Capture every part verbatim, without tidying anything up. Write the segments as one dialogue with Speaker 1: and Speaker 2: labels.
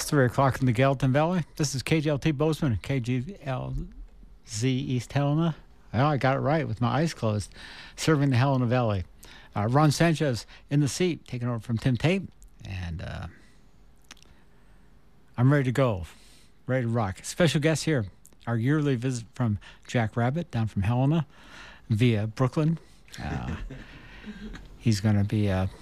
Speaker 1: three o'clock in the Gallatin Valley. This is K G L T Bozeman, K G L Z East Helena. Well, I got it right with my eyes closed. Serving the Helena Valley. Uh, Ron Sanchez in the seat, taking over from Tim Tate. And uh, I'm ready to go. Ready to rock. Special guest here. Our yearly visit from Jack Rabbit down from Helena via Brooklyn. Uh, he's going to be uh,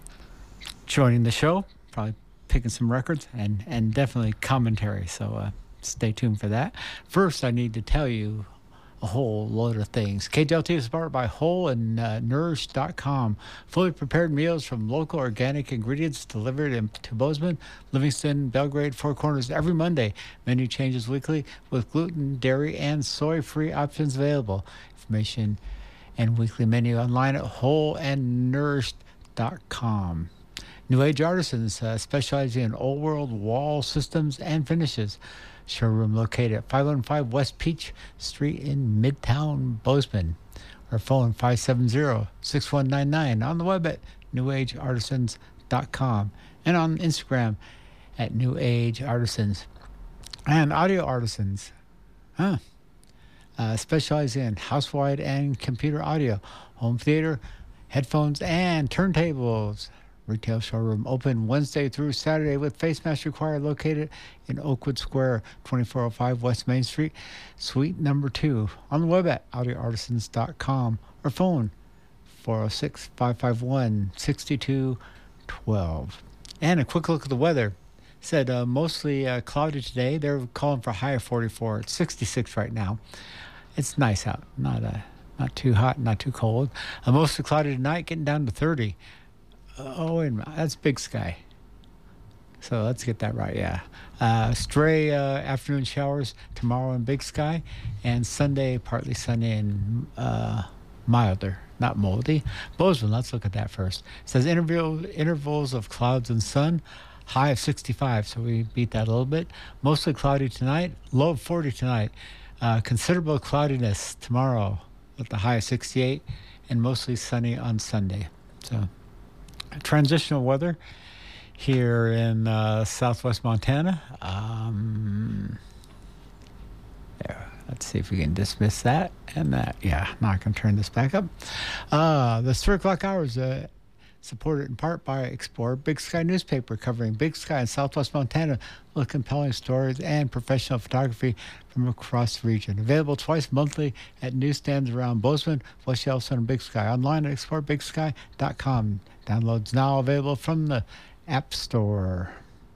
Speaker 1: joining the show, probably picking some records and, and definitely commentary. So uh, stay tuned for that. First, I need to tell you a whole load of things. K G L T is powered by whole and nourish dot com. Fully prepared meals from local organic ingredients delivered in, to Bozeman, Livingston, Belgrade, Four Corners every Monday. Menu changes weekly with gluten, dairy, and soy-free options available. Information and weekly menu online at whole and nourish dot com. New Age Artisans, uh, specializing in old world wall systems and finishes. Showroom located at five one five West Peach Street in Midtown, Bozeman. Or phone five seven zero, six one nine nine. On the web at new age artisans dot com. And on Instagram at New Age Artisans. And Audio Artisans. Huh. Uh, specializing in house-wide and computer audio, home theater, headphones, and turntables. Retail showroom open Wednesday through Saturday with face mask required, located in Oakwood Square, twenty-four oh five West Main Street, suite number two. On the web at audio artisans dot com or phone four oh six, five five one, six two one two. And a quick look at the weather. Said uh, mostly uh, cloudy today. They're calling for a high of forty-four. It's sixty-six right now. It's nice out. Not uh, not too hot, not too cold. Uh, mostly cloudy tonight, getting down to thirty. Oh, wait a minute. That's Big Sky. So let's get that right, yeah. Uh, stray uh, afternoon showers tomorrow in Big Sky, and Sunday, partly sunny and uh, milder, not moldy. Bozeman, let's look at that first. It says interval, intervals of clouds and sun, high of sixty-five, so we beat that a little bit. Mostly cloudy tonight, low of forty tonight. Uh, considerable cloudiness tomorrow with the high of sixty-eight, and mostly sunny on Sunday. So transitional weather here in uh, southwest Montana. Um, there, let's see if we can dismiss that and that. Yeah, now I can turn this back up. Uh, the three o'clock hours uh, supported in part by Explore Big Sky newspaper, covering Big Sky in southwest Montana with compelling stories and professional photography from across the region. Available twice monthly at newsstands around Bozeman, West Yellowstone, and Big Sky. Online at explore big sky dot com. Downloads now available from the App Store.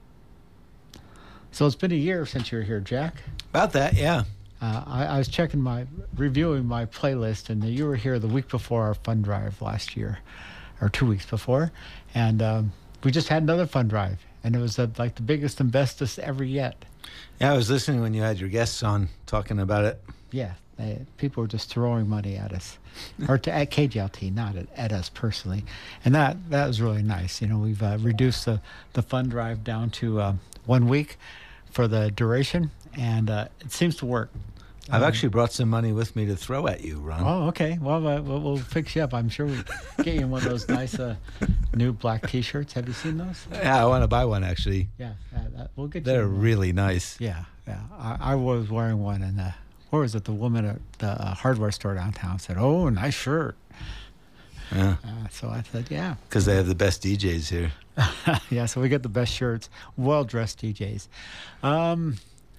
Speaker 1: So it's been a year since you were here, Jack.
Speaker 2: About that, yeah.
Speaker 1: Uh, I, I was checking my, reviewing my playlist, and you were here the week before our fund drive last year, or two weeks before, and um, we just had another fund drive, and it was uh, like the biggest and bestest ever yet.
Speaker 2: Yeah, I was listening when you had your guests on talking about it.
Speaker 1: Yeah, they, people were just throwing money at us, or to, at K G L T, not at, at us personally, and that that was really nice. You know, we've uh, reduced the, the fund drive down to uh, one week for the duration, and uh, it seems to work.
Speaker 2: I've
Speaker 1: um,
Speaker 2: actually brought some money with me to throw at you, Ron.
Speaker 1: Oh, okay. Well, uh, we'll, we'll fix you up. I'm sure we get you one of those nice uh, new black T-shirts. Have you seen those?
Speaker 2: Yeah, I want to buy one, actually.
Speaker 1: Yeah, uh, that, we'll get
Speaker 2: They're
Speaker 1: you one.
Speaker 2: really nice.
Speaker 1: Yeah, yeah. I, I was wearing one, and uh, where was it? The woman at the uh, hardware store downtown said, "Oh, nice shirt."
Speaker 2: Yeah.
Speaker 1: Uh, so I said, "Yeah,"
Speaker 2: because they have the best D Js here.
Speaker 1: Yeah. So we get the best shirts, well-dressed D Js. Um,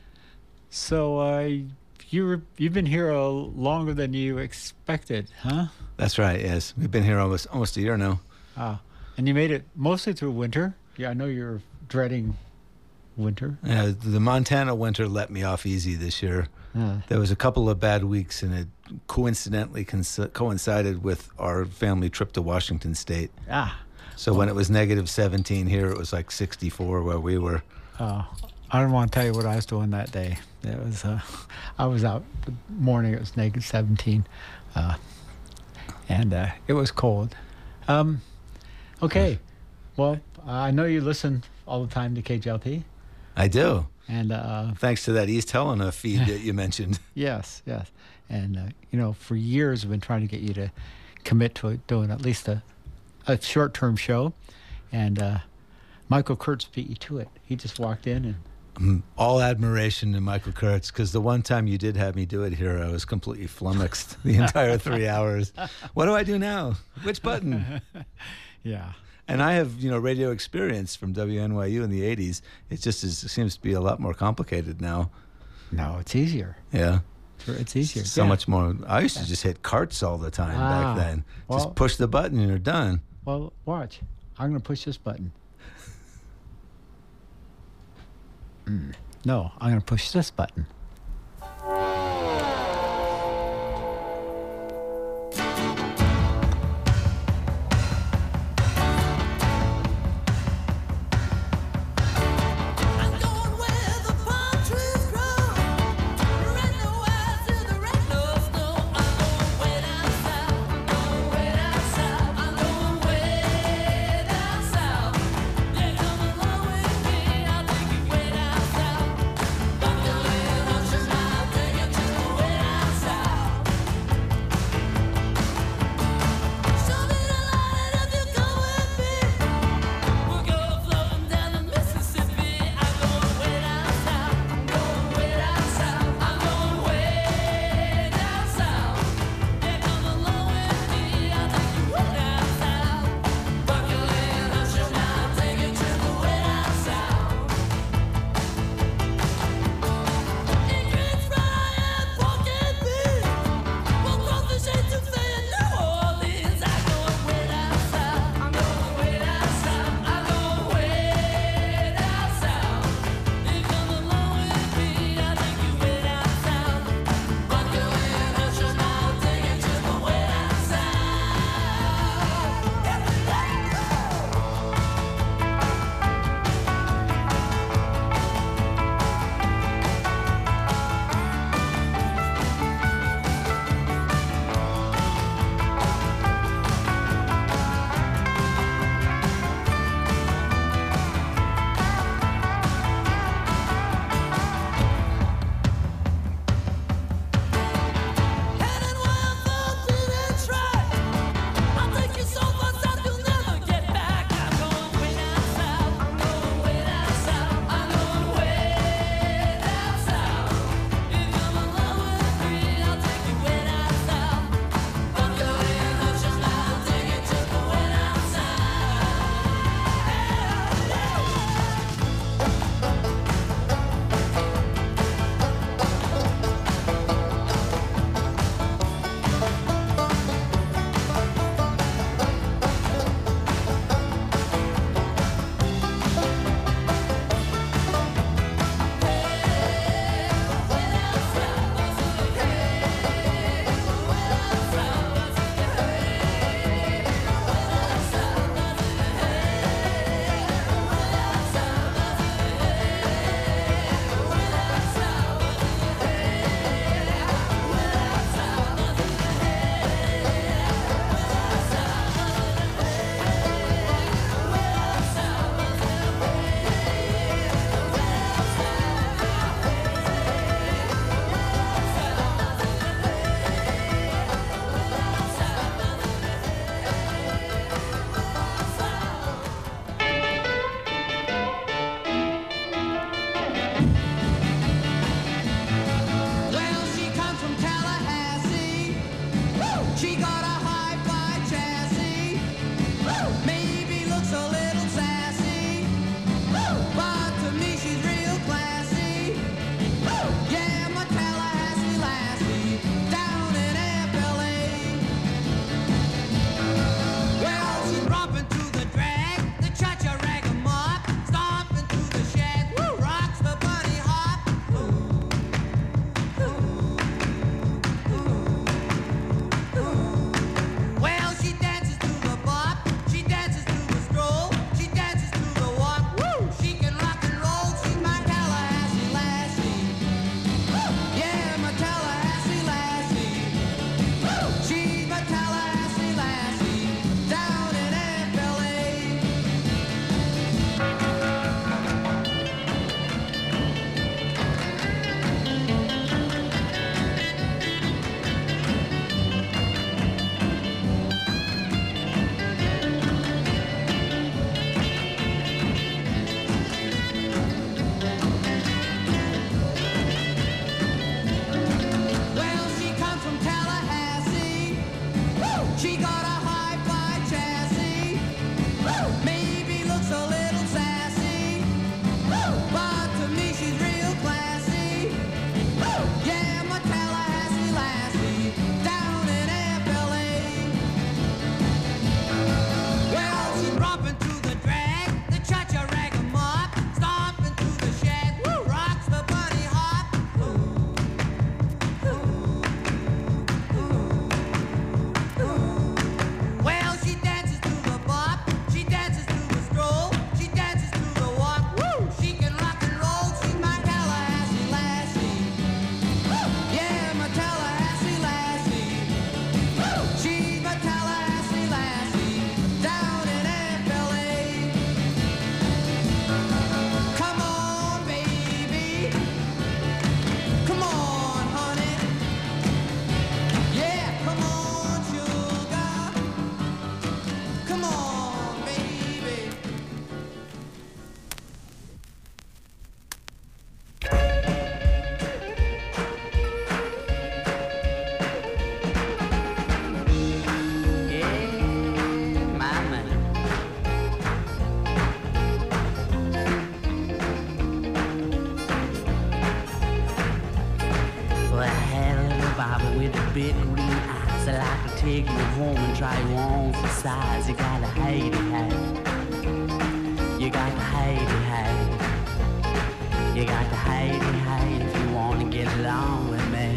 Speaker 1: so uh, you were, you've been here uh, longer than you expected, huh?
Speaker 2: That's right. Yes, we've been here almost almost a year now.
Speaker 1: Ah, and you made it mostly through winter. Yeah, I know you're dreading winter.
Speaker 2: Yeah, the Montana winter let me off easy this year.
Speaker 1: Uh,
Speaker 2: There was a couple of bad weeks, and it coincidentally co- coincided with our family trip to Washington State.
Speaker 1: ah,
Speaker 2: So when it was negative seventeen here, it was like sixty-four where we were.
Speaker 1: uh, I don't want to tell you what I was doing that day. It was, uh, I was out the morning. It was negative seventeen, uh, and uh, it was cold. Um, okay, well, I know you listen all the time to K G L T.
Speaker 2: I do.
Speaker 1: And uh,
Speaker 2: Thanks to that East Helena feed that you mentioned.
Speaker 1: yes, yes. And, uh, you know, for years I've been trying to get you to commit to doing at least a, a short-term show. And uh, Michael Kurtz beat you to it. He just walked in and.
Speaker 2: I'm all admiration to Michael Kurtz, because the one time you did have me do it here, I was completely flummoxed the entire three hours. What do I do now? Which button?
Speaker 1: Yeah.
Speaker 2: And I have, you know, radio experience from W N Y U in the eighties. It just is, it seems to be a lot more complicated now.
Speaker 1: No, it's easier.
Speaker 2: Yeah.
Speaker 1: It's easier.
Speaker 2: So
Speaker 1: yeah.
Speaker 2: much more. I used to just hit carts all the time
Speaker 1: ah,
Speaker 2: back then.
Speaker 1: Well,
Speaker 2: just push the button and you're done.
Speaker 1: Well, watch. I'm going to push this button. Mm. No, I'm going to push this button.
Speaker 3: with the big green eyes. I like to take you home and try you on for size. You gotta hate it, hey. You got to hate it, hey. You got to hate it, hey, if you wanna get along with me.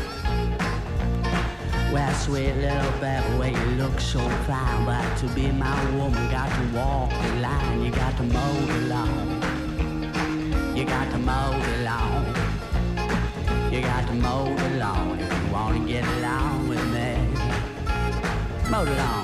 Speaker 3: Well, sweet little baby, where you look so fine, but to be my woman, got to walk the line. You got to mow the lawn. You got to mow the lawn. You got to mow the lawn if you wanna get along with me. Mow the lawn.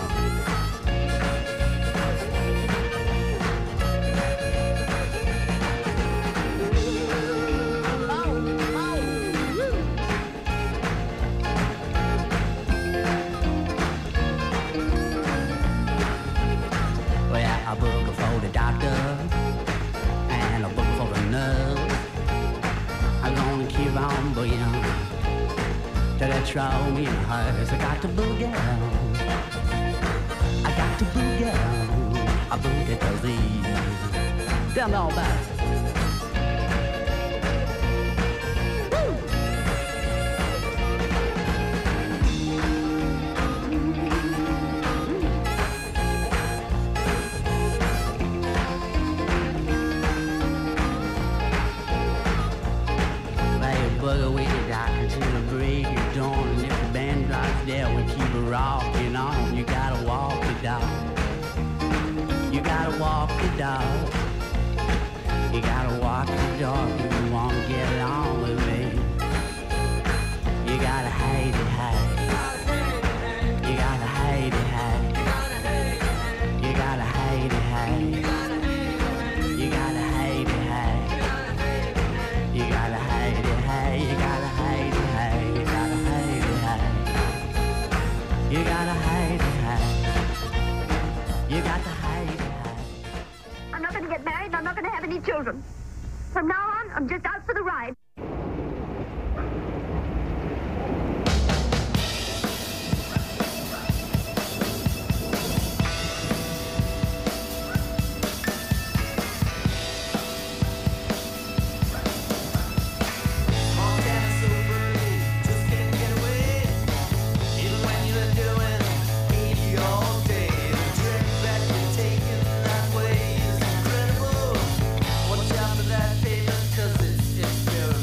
Speaker 3: A book for the doctor and a book for the nurse. I'm gonna keep on boogieing till they throw me in a hearse. I got to boogie, I got to boogie, I boogie disease. Tell me all about it. Bugger with the doctor till the break of dawn. And if the band drops there, we keep it rocking on. You gotta walk the dog. You gotta walk the dog. You gotta walk the dog if you wanna get along with me. You gotta hate it, hate. You gotta hate it, hate. You gotta hate it, hate. You gotta hate it, hate. You gotta hate it, hey, you gotta hate it, hey, you gotta hate it, hey. You gotta hate it, hey. You got to hate it, hey.
Speaker 4: I'm not gonna get married and I'm not gonna have any children. From now on, I'm just out for the ride.
Speaker 3: Watch out for that pavement, 'cause it's, it's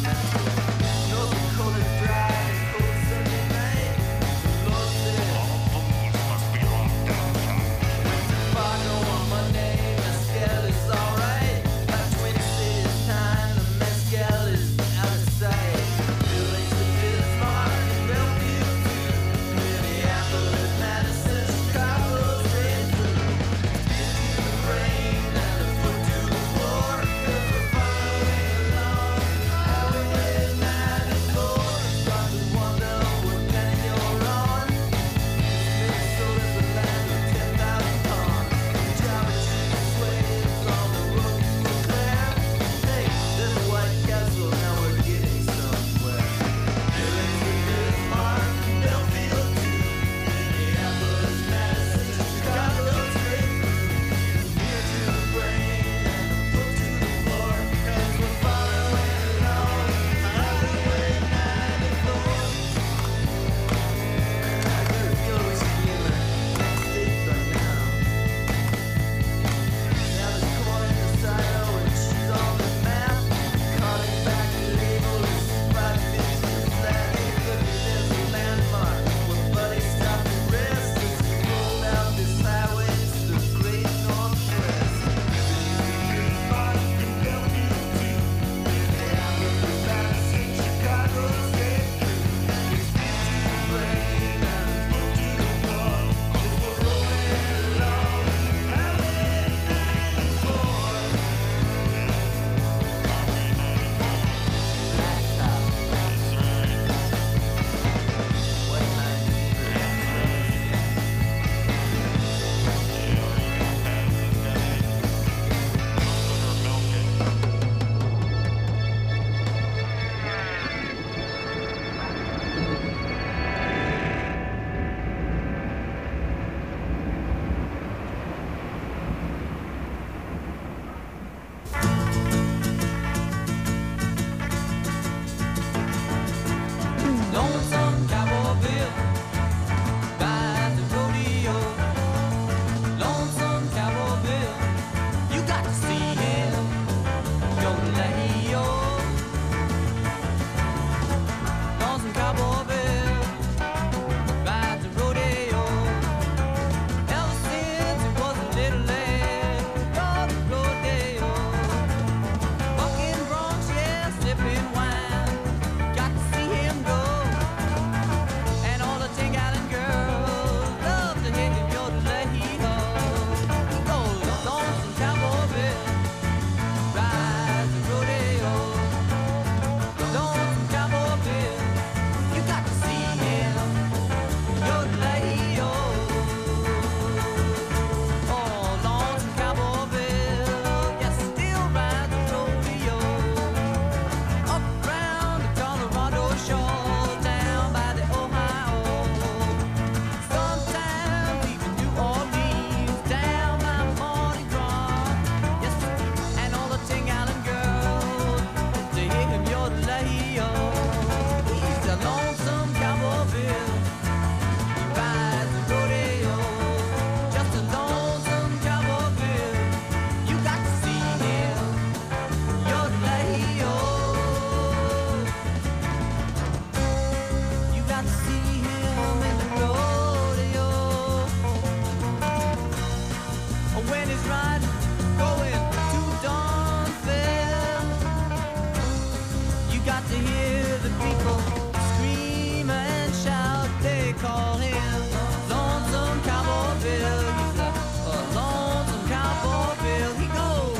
Speaker 5: got to hear the people scream and shout. They call him Lonesome Cowboy Bill. He's a, a lonesome Cowboy Bill. He goes.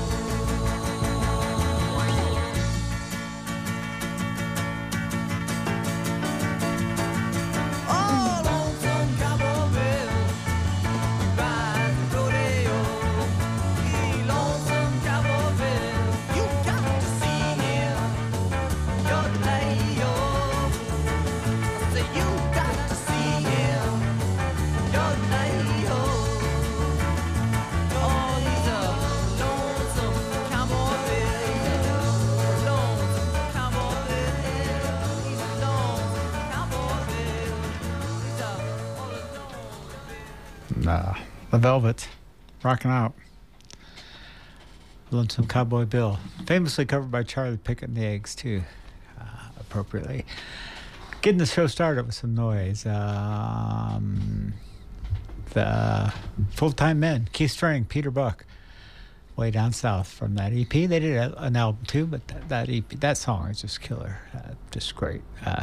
Speaker 5: Oh, Lonesome Cowboy Bill, he rides the rodeo. He Lonesome Cowboy Bill, you got to see him. Yodelay-o. I say you got to see him. Yodelay-o. Oh, he's a lonesome cowboy Bill. He's a lonesome cowboy Bill. He's a lonesome cowboy Bill. He's a oh, the lonesome Bill.
Speaker 1: Uh, the Velvets, rocking out. Lonesome Cowboy Bill, famously covered by Charlie Pickett and the Eggs too, uh, appropriately. Getting the show started with some noise. Um, the Full-Time Men, Keith String, Peter Buck, Way Down South from that E P. They did a, an album too, but that, that E P, that song is just killer, uh, just great. Uh,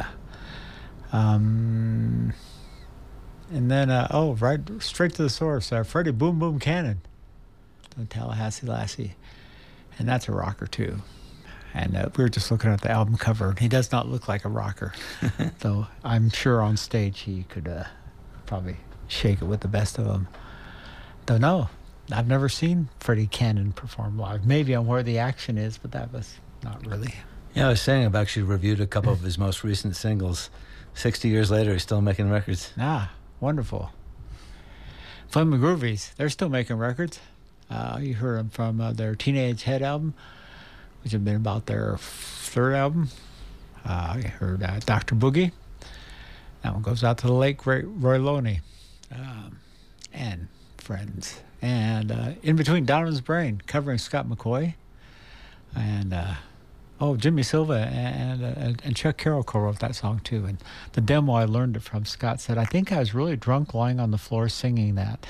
Speaker 1: um, and then, uh, oh, right straight to the source, uh, Freddie Boom Boom Cannon, the Tallahassee Lassie. And that's a rocker too. And uh, we were just looking at the album cover. He does not look like a rocker, though I'm sure on stage he could uh, probably shake it with the best of them. Don't know. I've never seen Freddie Cannon perform live. Maybe on Where the Action Is, but that was not really.
Speaker 2: Yeah, I was saying I've actually reviewed a couple of his most recent singles. Sixty years later, he's still making records.
Speaker 1: Ah, wonderful. Flaming Groovies, they're still making records. Uh, you heard them from uh, their Teenage Head album, which had been about their third album. Uh, you heard uh, Doctor Boogie. That one goes out to the late great Roy Loney um, and friends. And uh, In Between Donovan's Brain, covering Scott McCoy. And, uh, oh, Jimmy Silva and, uh, and Chuck Carroll co-wrote that song too. And the demo, I learned it from Scott, said, I think I was really drunk lying on the floor singing that.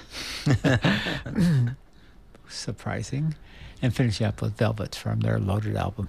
Speaker 1: Surprising. And finishing up with Velvets from their Loaded album.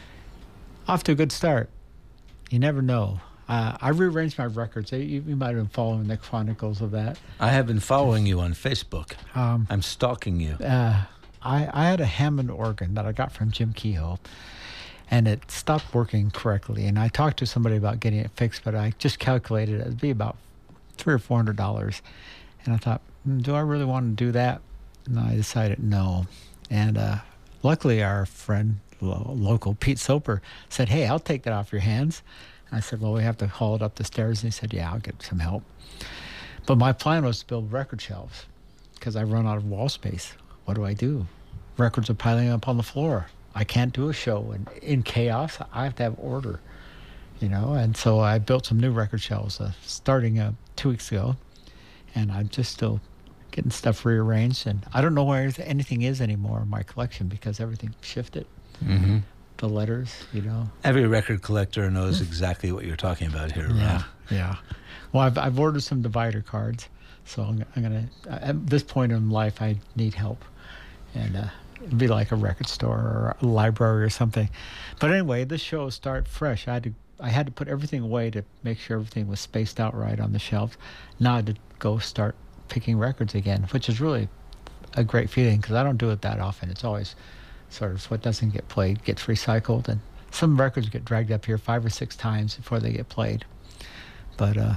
Speaker 1: Off to a good start. You never know. Uh, I rearranged my records. You, you might have been following the chronicles of that.
Speaker 2: I have been following you on Facebook.
Speaker 1: Um,
Speaker 2: I'm stalking you.
Speaker 1: Uh, I, I had a Hammond organ that I got from Jim Kehoe, and it stopped working correctly. And I talked to somebody about getting it fixed, but I just calculated it would be about three or four hundred dollars. And I thought, mm, do I really want to do that? And I decided no. And uh, luckily, our friend, lo- local Pete Soper, said, hey, I'll take that off your hands. And I said, well, we have to haul it up the stairs. And he said, yeah, I'll get some help. But my plan was to build record shelves because I run out of wall space. What do I do? Records are piling up on the floor. I can't do a show. And in chaos, I have to have order, you know. And so I built some new record shelves uh, starting uh, two weeks ago. And I'm just still getting stuff rearranged, and I don't know where anything is anymore in my collection because everything shifted.
Speaker 2: Mm-hmm.
Speaker 1: The letters, you know.
Speaker 2: Every record collector knows exactly what you're talking about here,
Speaker 1: Yeah,
Speaker 2: Ron.
Speaker 1: yeah. Well, I've I've ordered some divider cards, so I'm, I'm gonna. At this point in life, I need help, and uh, it'd be like a record store or a library or something. But anyway, this show will start fresh. I had to I had to put everything away to make sure everything was spaced out right on the shelves. Now I had to go start picking records again, which is really a great feeling because I don't do it that often. It's always sort of what doesn't get played gets recycled, and some records get dragged up here five or six times before they get played. But uh,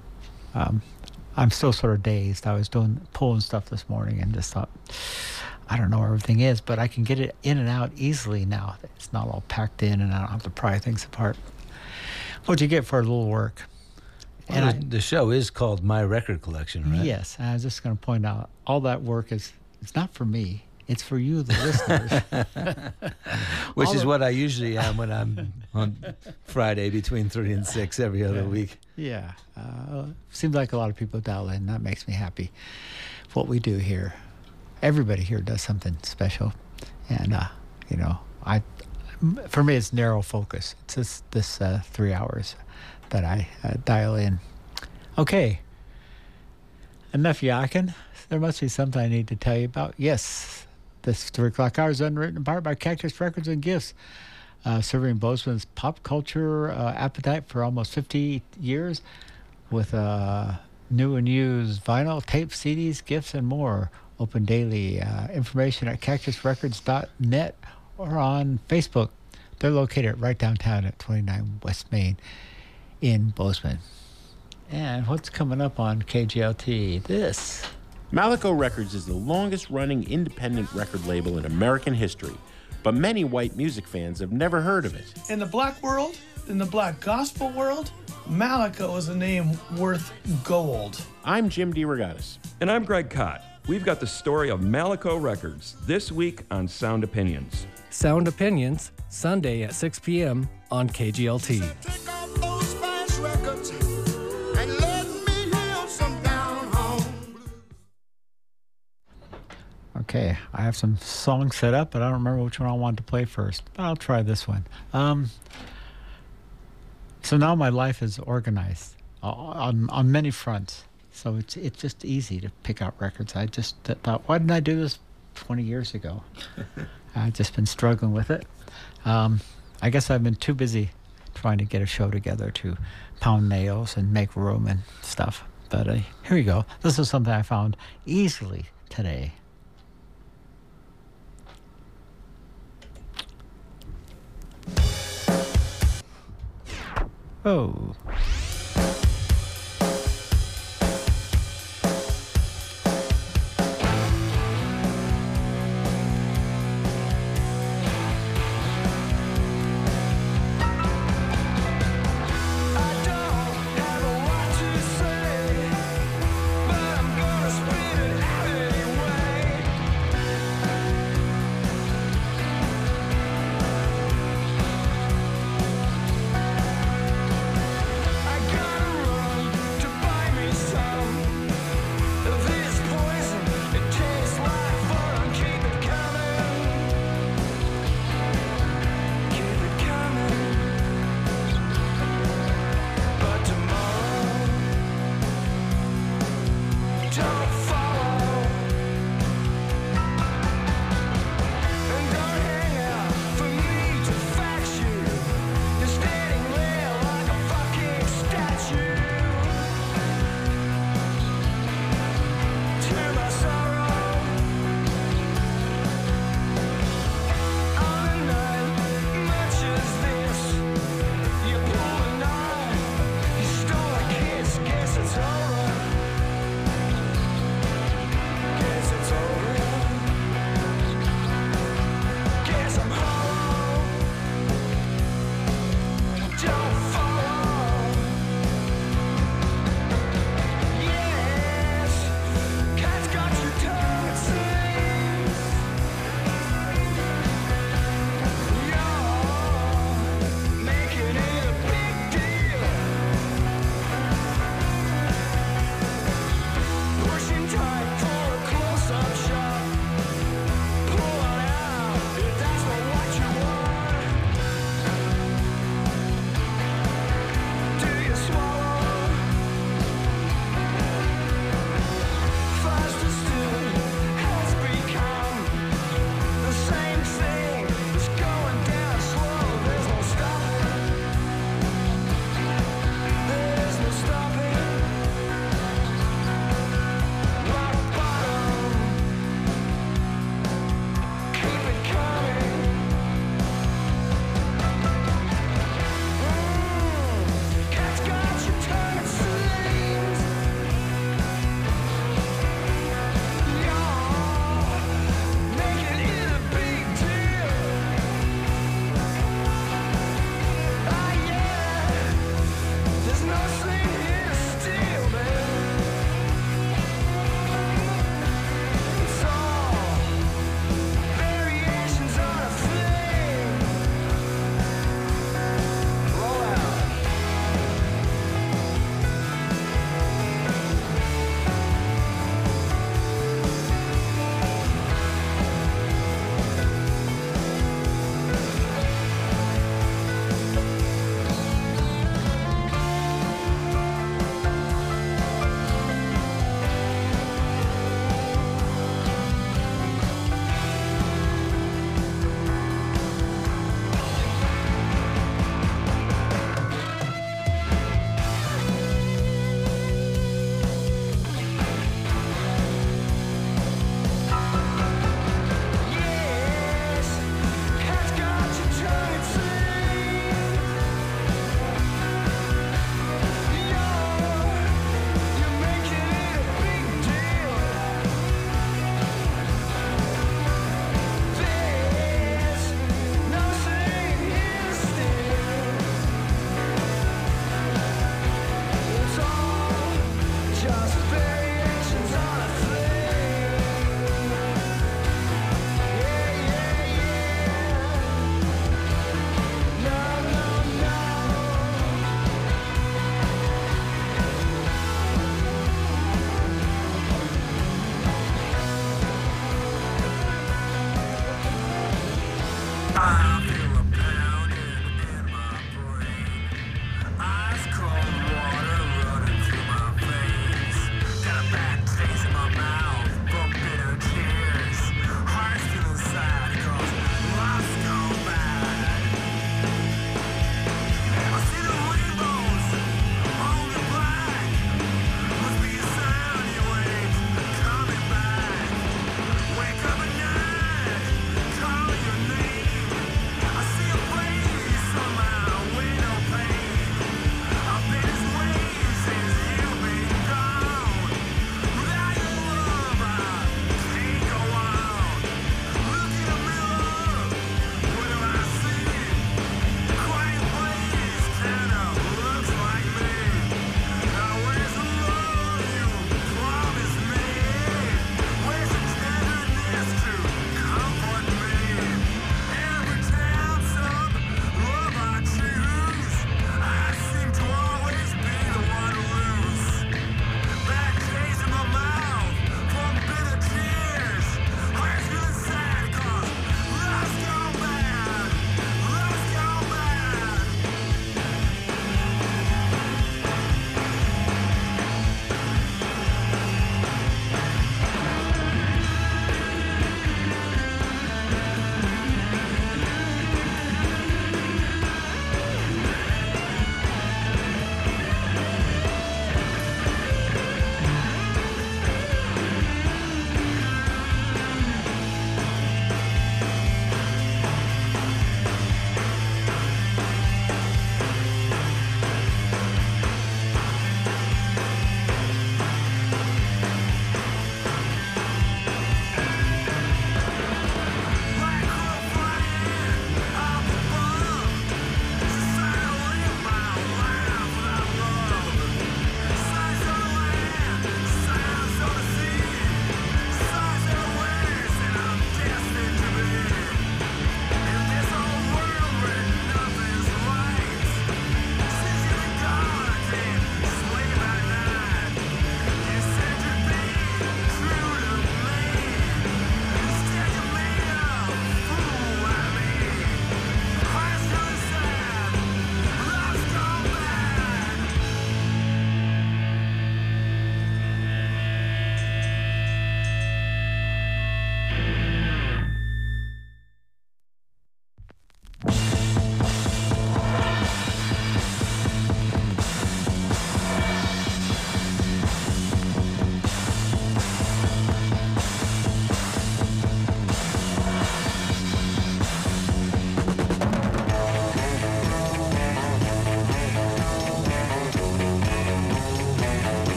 Speaker 1: um, I'm still sort of dazed. I was doing pulling stuff this morning and just thought, I don't know where everything is, but I can get it in and out easily now. It's not all packed in, and I don't have to pry things apart. What'd you get for a little work?
Speaker 2: Well,
Speaker 1: And
Speaker 2: the,
Speaker 1: I,
Speaker 2: the show is called My Record Collection, right?
Speaker 1: Yes, and I was just going to point out, all that work is, it's not for me. It's for you, the listeners.
Speaker 2: Which
Speaker 1: All
Speaker 2: is
Speaker 1: of-
Speaker 2: what I usually am when I'm on Friday between three and six every other
Speaker 1: Yeah.
Speaker 2: week.
Speaker 1: Yeah. Uh, seems like a lot of people dial in. That makes me happy. What we do here, everybody here does something special. And, uh, you know, I, for me, it's narrow focus. It's just this uh, three hours that I uh, dial in. Okay. Enough yakking. There must be something I need to tell you about. Yes, this three o'clock hour is underwritten in part by Cactus Records and Gifts. uh, serving Bozeman's pop culture uh, appetite for almost fifty years with uh, new and used vinyl, tape, C Ds, gifts, and more. Open daily. Uh, information at cactus records dot net or on Facebook. They're located right downtown at twenty-nine West Main in Bozeman. And what's coming up on K G L T? This.
Speaker 6: Malaco Records is the longest-running independent record label in American history, but many white music fans have never heard of it.
Speaker 7: In the black world, in the black gospel world, Malaco is a name worth gold.
Speaker 6: I'm Jim DeRogatis.
Speaker 8: And I'm Greg Cott. We've got the story of Malaco Records this week on Sound Opinions.
Speaker 9: Sound Opinions, Sunday at six p.m. on K G L T.
Speaker 10: Take off those fast records and let me hear some down home blues.
Speaker 1: Okay, I have some songs set up, but I don't remember which one I wanted to play first. But I'll try this one. Um, so now my life is organized uh, on on many fronts. So it's it's just easy to pick out records. I just thought, why didn't I do this twenty years ago? I've just been struggling with it. Um, I guess I've been too busy trying to get a show together to pound nails and make room and stuff. But uh, here you go. This is something I found easily today. Oh.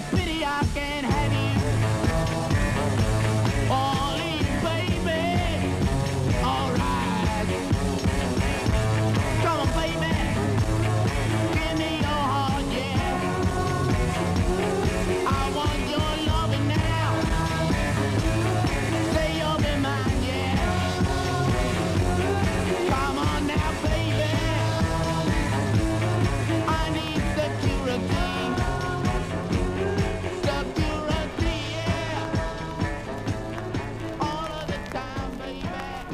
Speaker 3: pity I can't have you. Only baby, alright. Come on, baby, give me your heart, yeah. I want your loving now. Say you'll be mine, yeah. Come on now, baby. I need security. Security, yeah. All of the time, baby.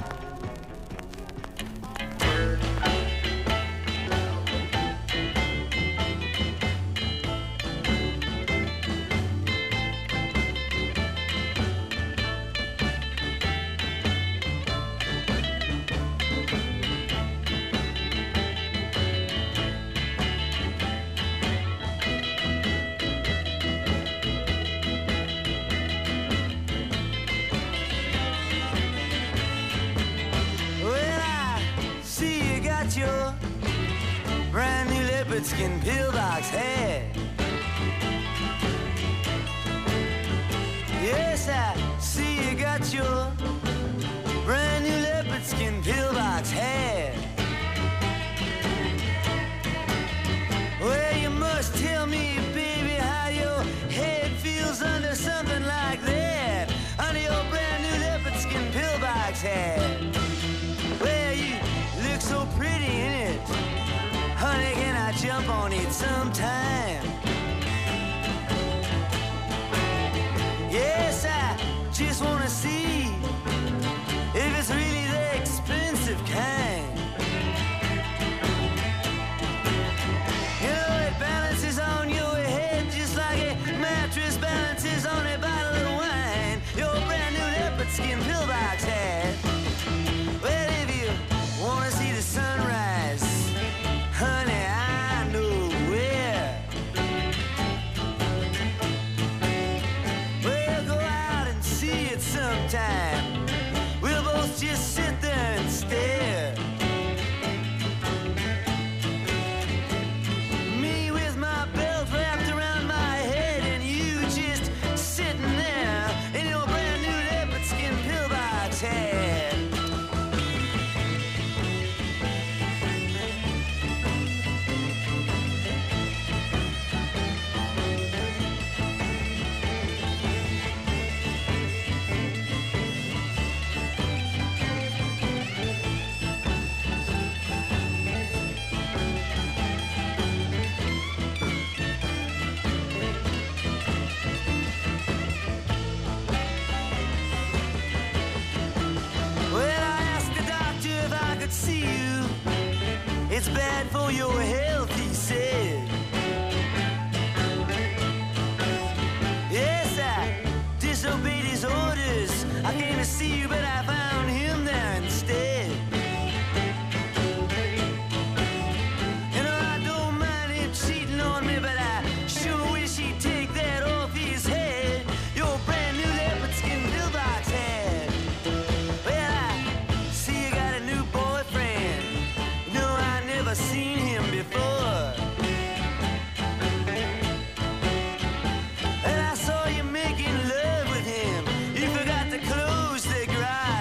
Speaker 11: Well, I see you got your brand new leopard skin pillbox hat. Yes, I see you got your brand new leopard skin pillbox hat. Well, you must tell me, baby, how your head feels under something like that, under your brand new leopard skin pillbox hat. Well, you look so pretty in it. Honey, can I jump on it sometime? Yes, I just wanna see if it's really the expensive kind. You know, it balances on your head just like a mattress balances on a bottle of wine. Your brand new leopard skin pillbox hat. Well, if you wanna see the sunrise, honey, I know where. Well, go out and see it sometime. We'll both just sit there and stare. Me with my belt wrapped around my head, and you just sitting there in your brand new leopard skin pillbox hat. Well, I asked the doctor if I could see you. It's bad for your health, he said. Yes, I disobeyed his orders. I came to see you, but I found him there instead. You know, I don't mind him cheating on me, but I sure wish he'd take that off his head. Your brand new leopard skin pillbox hat. Well, I see you got a new boyfriend. No, I never seen him before. And I saw you making love with him. You forgot to close the garage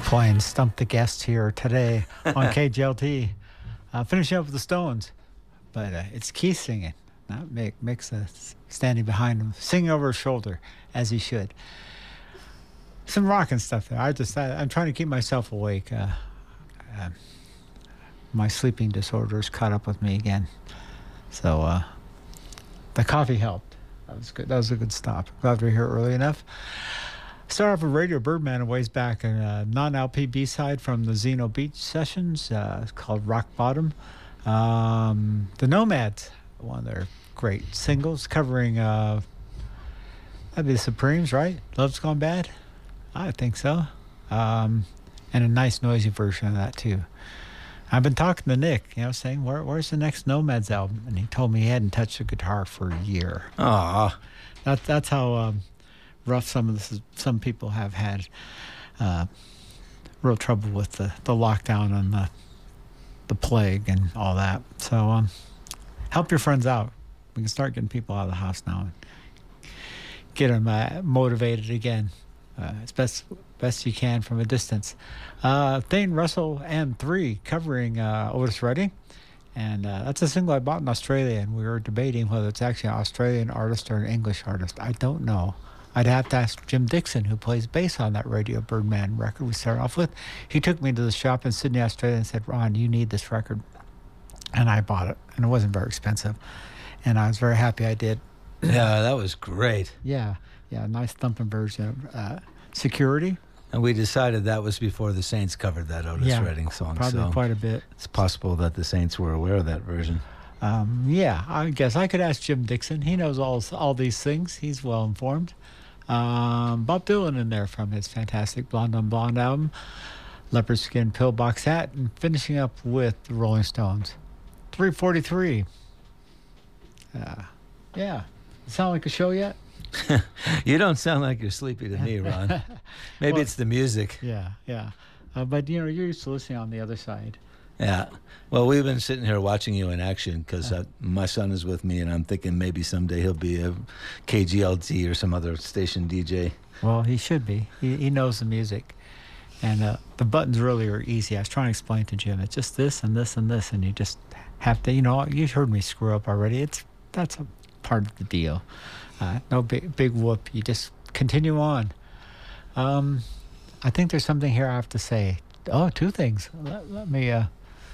Speaker 1: playing Stump the Guest here today on K G L T. Uh, finishing up with the Stones, but uh, it's Keith singing, not Mick. Mick's uh, standing behind him, singing over his shoulder, as he should. Some rocking stuff there. I just, I, I'm trying to keep myself awake. Uh, uh, my sleeping disorders caught up with me again. So uh, the coffee helped. That was good. That was a good stop. Glad we were here early enough. Start off with Radio Birdman a ways back, a uh, non-L P B-side from the Zeno Beach sessions. Uh, it's called Rock Bottom. Um, the Nomads, one of their great singles, covering, uh, that'd be the Supremes, right? Love's Gone Bad? I think so. Um, and a nice noisy version of that, too. I've been talking to Nick, you know, saying, Where, where's the next Nomads album? And he told me he hadn't touched a guitar for a year.
Speaker 2: Aw.
Speaker 1: That, that's how... Um, rough some of this is, some people have had uh, real trouble with the, the lockdown and the the plague and all that. So um, help your friends out. We can start getting people out of the house now and get them uh, motivated again uh, as best best you can from a distance. Uh, Thane Russell and three covering uh, Otis Redding. And uh, that's a single I bought in Australia, and we were debating whether it's actually an Australian artist or an English artist. I don't know. I'd have to ask Jim Dixon, who plays bass on that Radio Birdman record we started off with. He took me to the shop in Sydney, Australia, and said, Ron, you need this record. And I bought it, and it wasn't very expensive. And I was very happy I did.
Speaker 2: Yeah, that was great.
Speaker 1: Yeah, yeah, nice thumping version of uh, Security.
Speaker 2: And we decided that was before the Saints covered that Otis
Speaker 1: yeah,
Speaker 2: Redding song.
Speaker 1: Probably
Speaker 2: so
Speaker 1: quite a bit.
Speaker 2: It's possible that the Saints were aware of that version.
Speaker 1: Um, yeah, I guess I could ask Jim Dixon. He knows all all these things. He's well informed. Um, Bob Dylan in there from his fantastic Blonde on Blonde album, Leopard Skin Pillbox Hat, and finishing up with the Rolling Stones. three forty-three. Uh, yeah. Sound like a show yet?
Speaker 2: You don't sound like you're sleepy to me, Ron. Maybe
Speaker 1: Well,
Speaker 2: it's the music.
Speaker 1: Yeah, yeah. Uh, but, you know, you're used to listening on the other side.
Speaker 2: Yeah. Well, we've been sitting here watching you in action because uh, my son is with me, and I'm thinking maybe someday he'll be a K G L T or some other station D J.
Speaker 1: Well, he should be. He, he knows the music. And uh, the buttons really are easy. I was trying to explain to Jim, it's just this and this and this, and you just have to, you know, you heard me screw up already. It's That's a part of the deal. Uh, no big, big whoop. You just continue on. Um, I think there's something here I have to say. Oh, two things. Let, let me... Uh,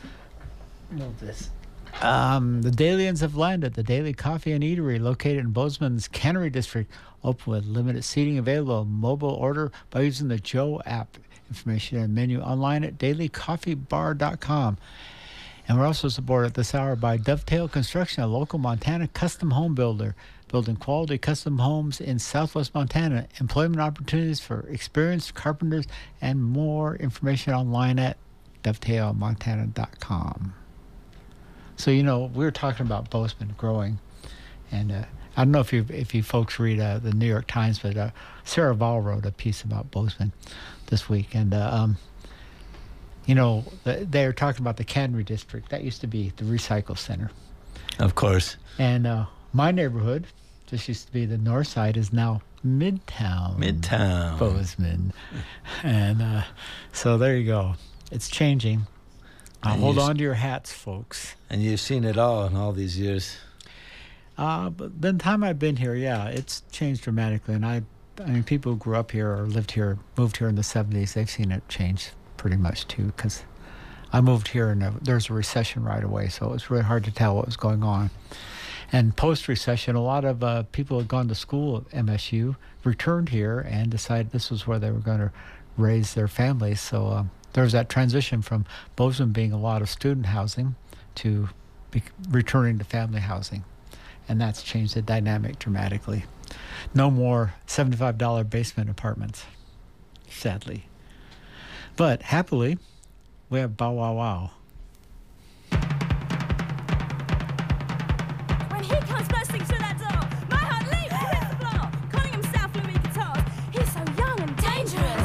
Speaker 1: Move this. Um, the Dalians have landed. The Daily Coffee and Eatery, located in Bozeman's Cannery District, open with limited seating available. Mobile order by using the Joe app. Information and menu online at daily coffee bar dot com. And we're also supported this hour by Dovetail Construction, a local Montana custom home builder, building quality custom homes in southwest Montana. Employment opportunities for experienced carpenters and more information online at dovetail montana dot com. So, you know, we were talking about Bozeman growing, and uh, I don't know if you if you folks read uh, the New York Times, but uh, Sarah Ball wrote a piece about Bozeman this week, and uh, um, you know, they were talking about the Cannery District. That used to be the recycle center.
Speaker 2: Of course.
Speaker 1: And uh, my neighborhood, just used to be the north side, is now Midtown.
Speaker 2: Midtown.
Speaker 1: Bozeman. And uh, so there you go. It's changing. Uh, hold on to your hats, folks.
Speaker 2: And you've seen it all in all these years.
Speaker 1: Uh, but the time I've been here, yeah, it's changed dramatically. And I, I mean, people who grew up here or lived here, moved here in the seventies, they've seen it change pretty much too. Because I moved here and there was a recession right away, so it was really hard to tell what was going on. And post-recession, a lot of uh, people had gone to school at M S U, returned here, and decided this was where they were going to raise their families. So um, there was that transition from Bozeman being a lot of student housing to be returning to family housing. And that's changed the dynamic dramatically. No more seventy-five dollars basement apartments, sadly. But happily, we have Bow Wow Wow.
Speaker 12: When he comes bursting through that door, my heart leaps to hit the floor, calling himself Louis Guitars. He's so young and dangerous.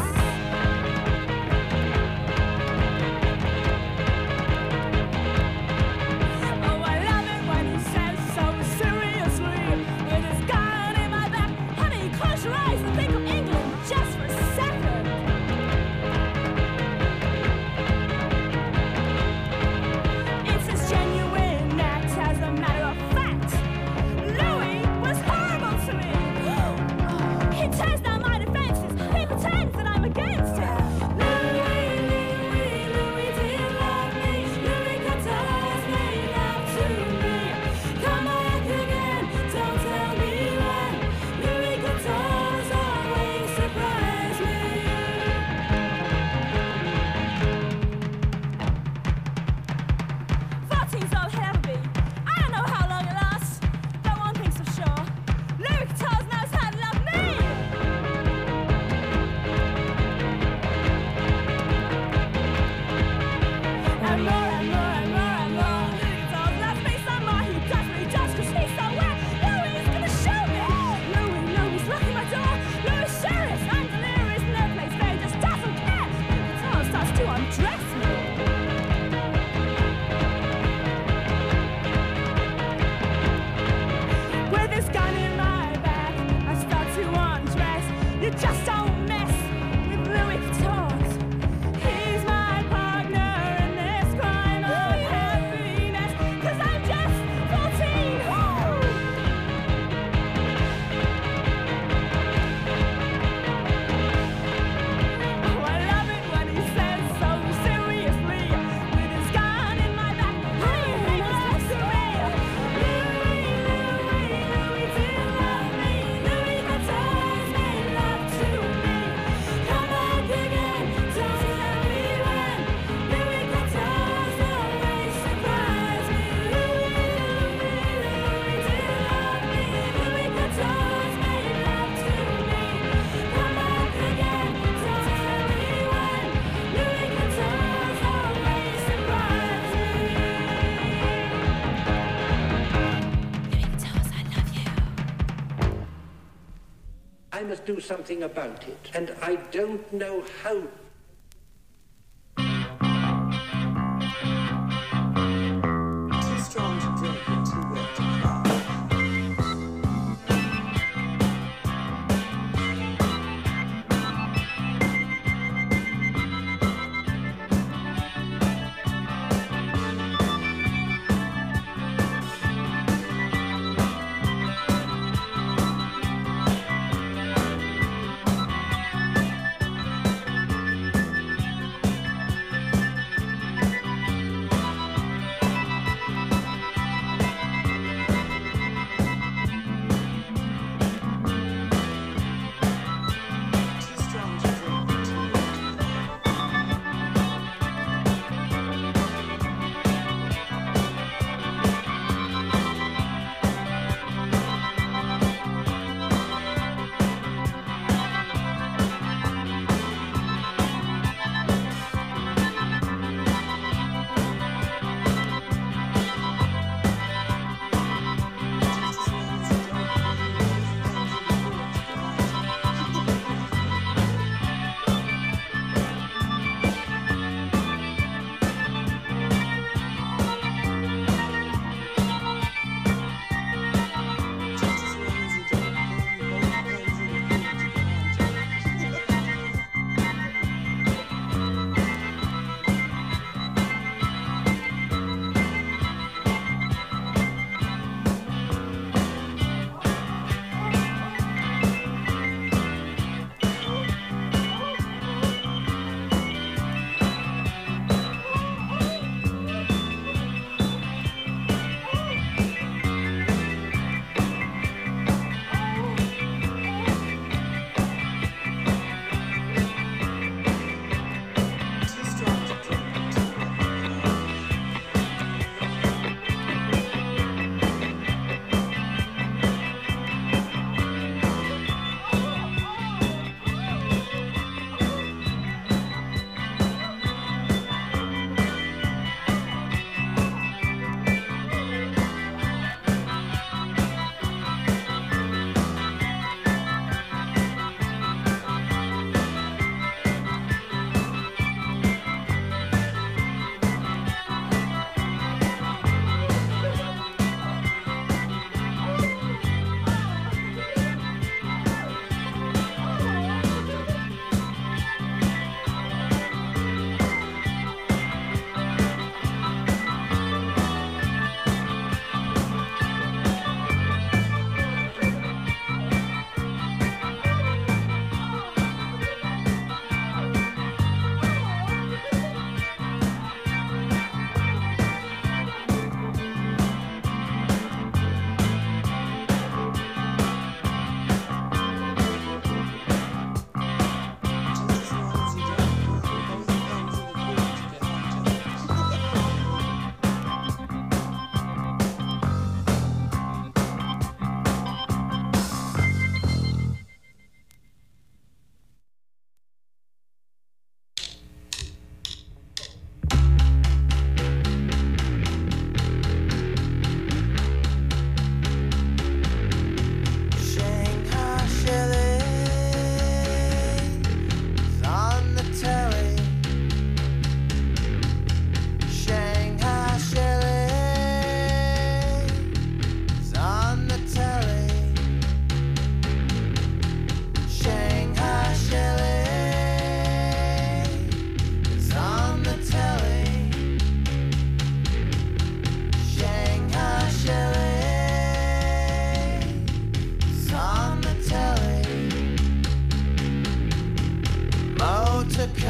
Speaker 12: Oh, I love it when he says so seriously, with his gun in my back. Honey, close your eyes and think of England just for a second. undress me. With this gun in my back, I start to undress. You just don't mess with Louis Vuittons. He's my partner in this crime of happiness. 'Cause I'm just fourteen. Woo! Oh, I love it when he says so seriously, with his gun in my back, hey, hey, close to me. Louis, Louis, Louis, do you love me? Louis Vuitton's made love to me. Come back again, don't tell me when. Louis Vuitton's always surprise me. Louis, Louis, Louis, do you love me? Louis Vuitton's made love to me. Come back again, don't tell me when. Louis Vuitton's always surprise me. Louis Vuitton's, I love you.
Speaker 13: I must do something about it, and I don't know how.
Speaker 14: Too strong to drink and too wet to cry.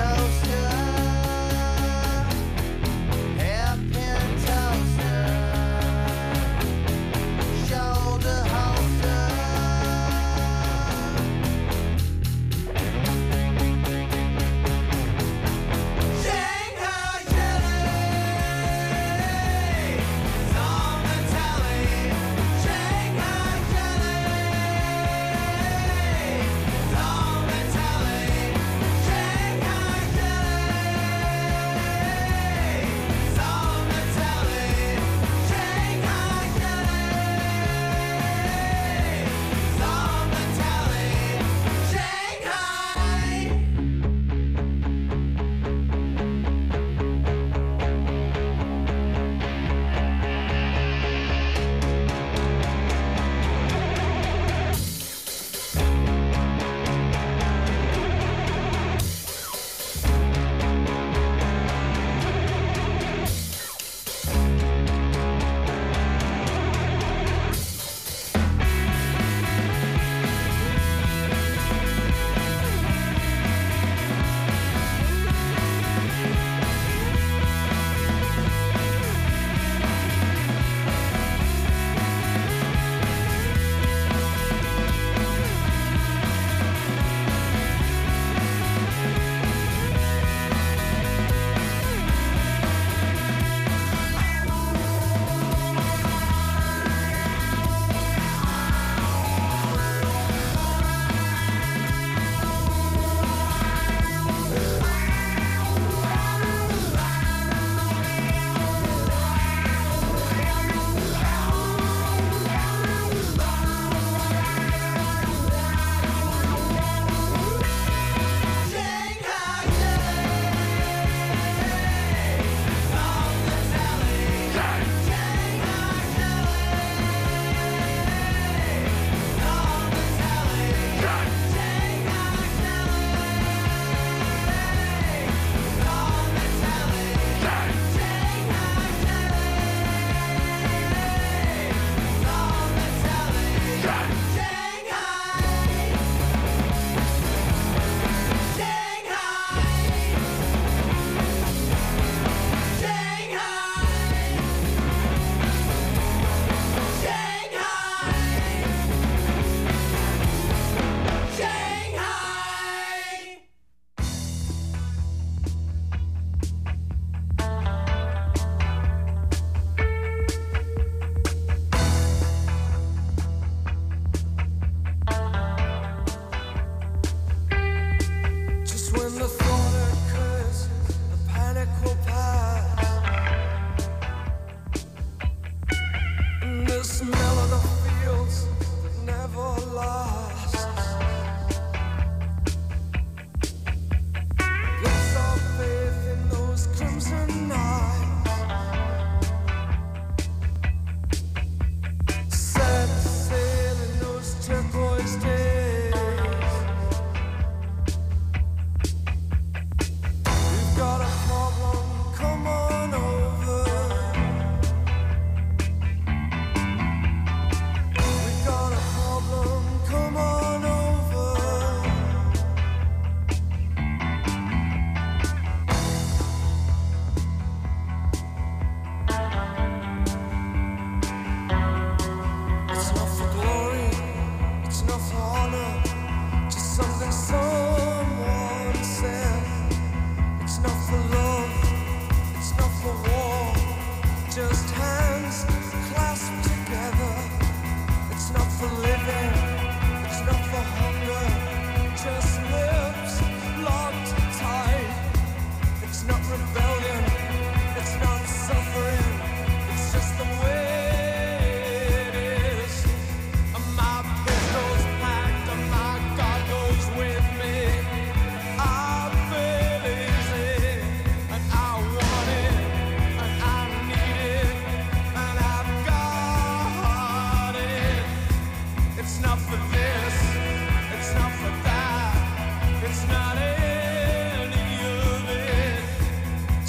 Speaker 10: It's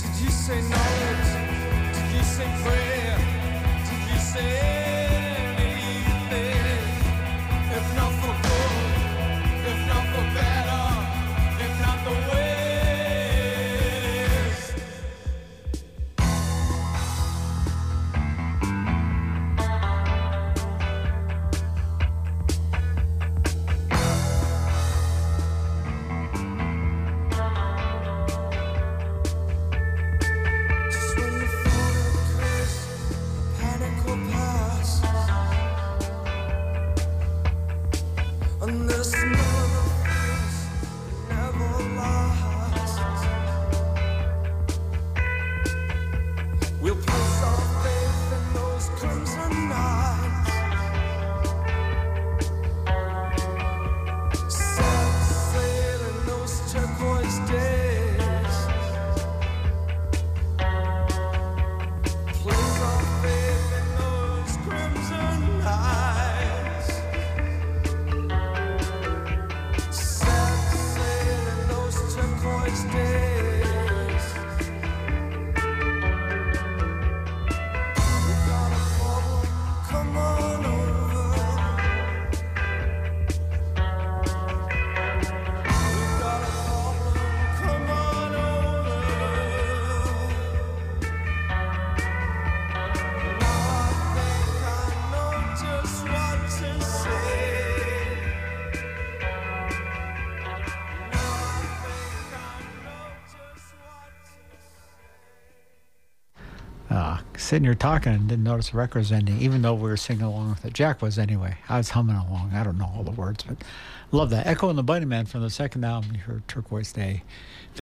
Speaker 1: Uh, sitting here talking and didn't notice the record was ending, even though we were singing along with it. Jack was anyway. I was humming along. I don't know all the words, but love that. Echo and the Bunnymen from the second album. You heard Turquoise Day.